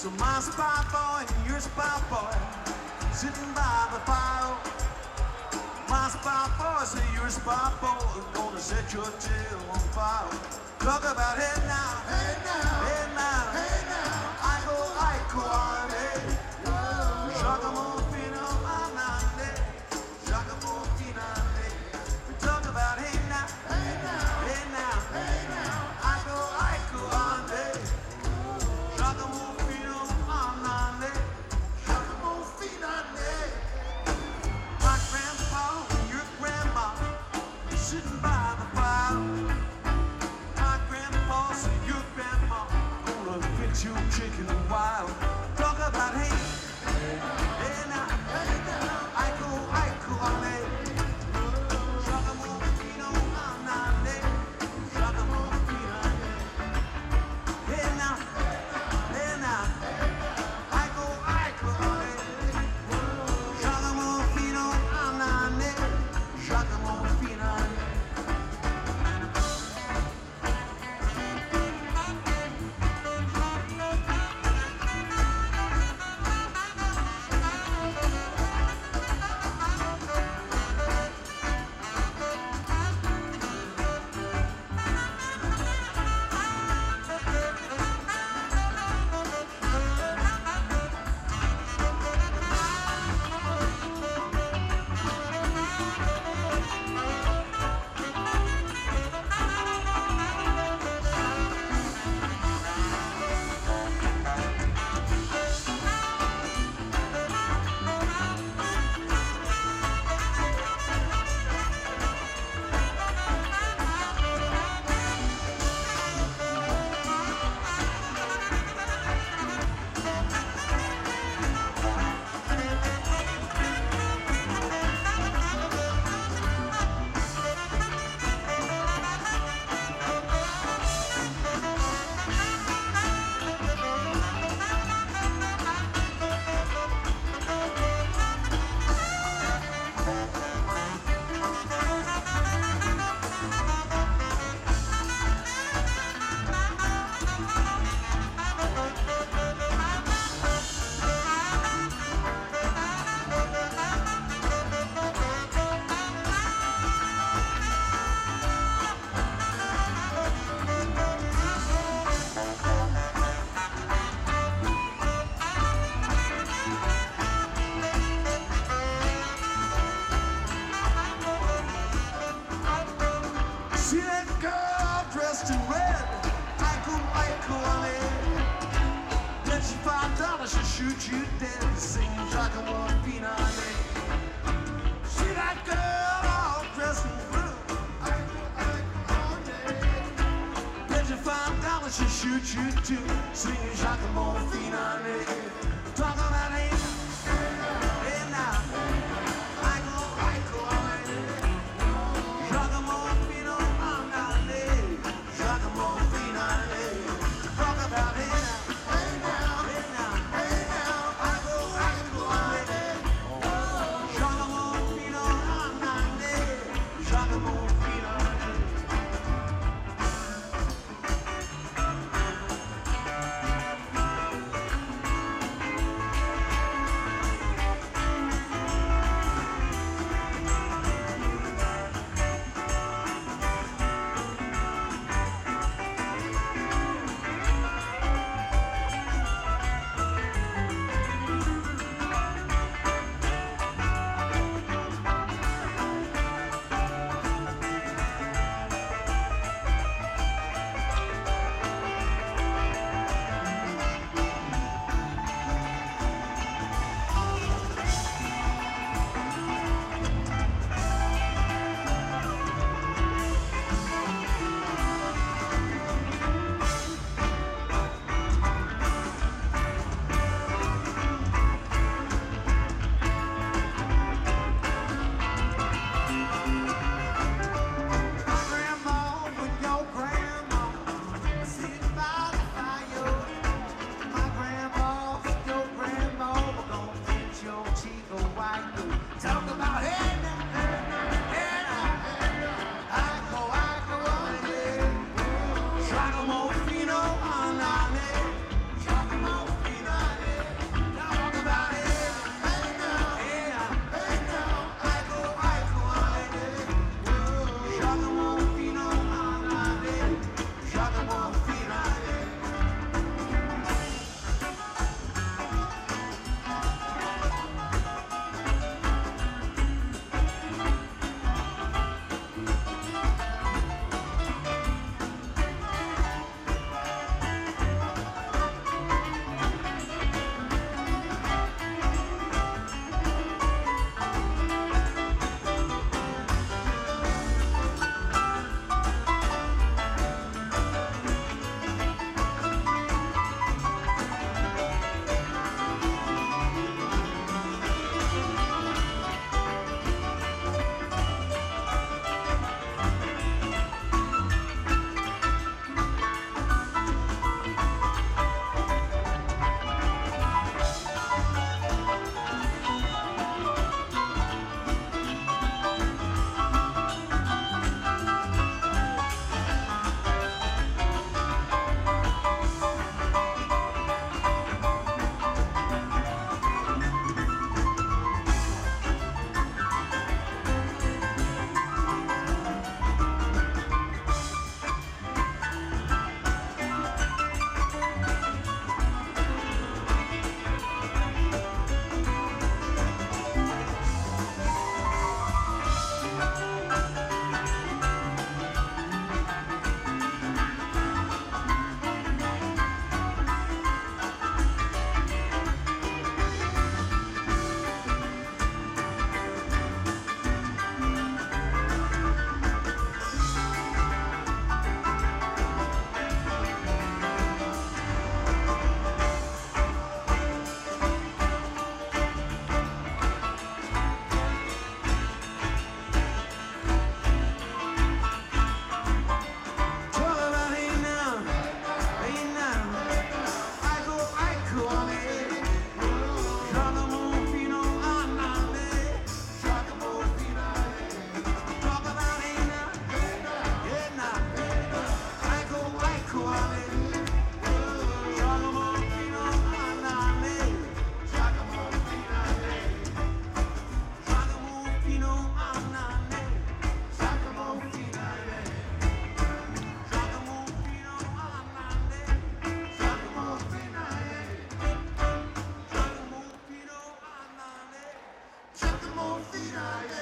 So my spy boy and your spy boy sitting by the fire. My spy boy say your spy boy gonna set your tail on fire. Talk about hey now, hey now, hey now, hey now. I go on, hey. Shaka fino, anande. Shaka fino, we talk about hey now, hey now, hey now, hey now. I go on, hey. Shaka fino, anande. Shaka fino, my grandpa and your grandma sitting by the fire. My grandpa and your grandma gonna fix your chicken wild. Talk about hey, hey now, hey now. I go on it. Shaka fino, anande. Shaka fino, hey now, hey now. I go on it. Shaka fino, anande. Shaka fino. See that girl dressed in red? I go on it. Bet you $5 she'll shoot you dead. Singing Shaka fino. See that girl all dressed in blue? I go on it. Bet you $5 she'll shoot you too. Singing Shaka fino. Talk about it. Hey now. I go on it. Shaka fino. Talk about it now. Hey now, hey now, hey now. I go on it. Shaka fino, anande. Shaka fino. shine.